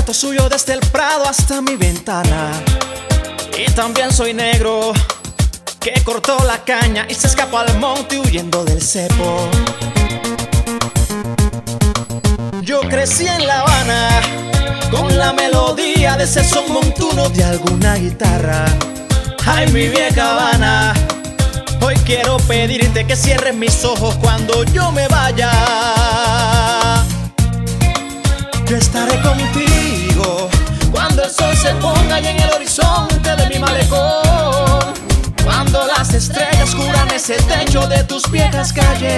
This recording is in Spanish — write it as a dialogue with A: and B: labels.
A: retrato suyo desde el Prado hasta mi ventana. Y también soy negro, que cortó la caña y se escapó al monte huyendo del cepo. Yo crecí en La Habana con la melodía de ese son montuno de alguna guitarra. Ay, mi vieja Habana, hoy quiero pedirte que cierres mis ojos cuando yo me vaya. Yo estaré contigo cuando el sol se ponga allá en el horizonte de mi malecón, cuando las estrellas cubran ese techo de tus viejas calles.